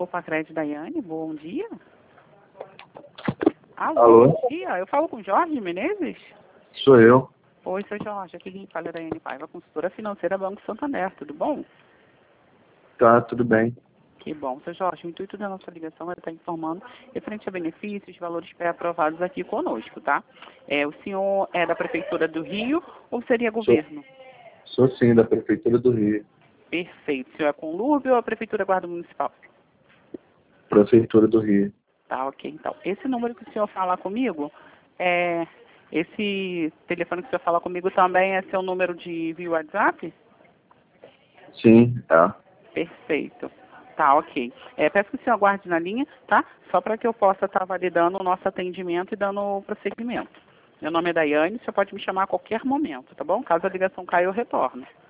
Copacred Daiane, bom dia. Alô? Bom dia. Eu falo com Jorge Menezes? Sou eu. Oi, sou Jorge. Aqui quem fala é Daiane Paiva, consultora financeira Banco Santander. Tudo bom? Tá, tudo bem. Que bom. Seu Jorge, o intuito da nossa ligação é estar informando referente a benefícios, valores pré-aprovados aqui conosco, tá? O senhor é da Prefeitura do Rio ou seria governo? Sou sim, da Prefeitura do Rio. Perfeito. O senhor é Conlurbio ou a Prefeitura Guarda Municipal? Prefeitura do Rio. Tá, ok. Então, esse número que o senhor fala comigo, esse telefone que o senhor fala comigo também é seu número de via WhatsApp? Sim, é. Perfeito. Tá, ok. Peço que o senhor aguarde na linha, tá? Só para que eu possa estar validando o nosso atendimento e dando prosseguimento. Meu nome é Daiane, o senhor pode me chamar a qualquer momento, tá bom? Caso a ligação caia, eu retorno.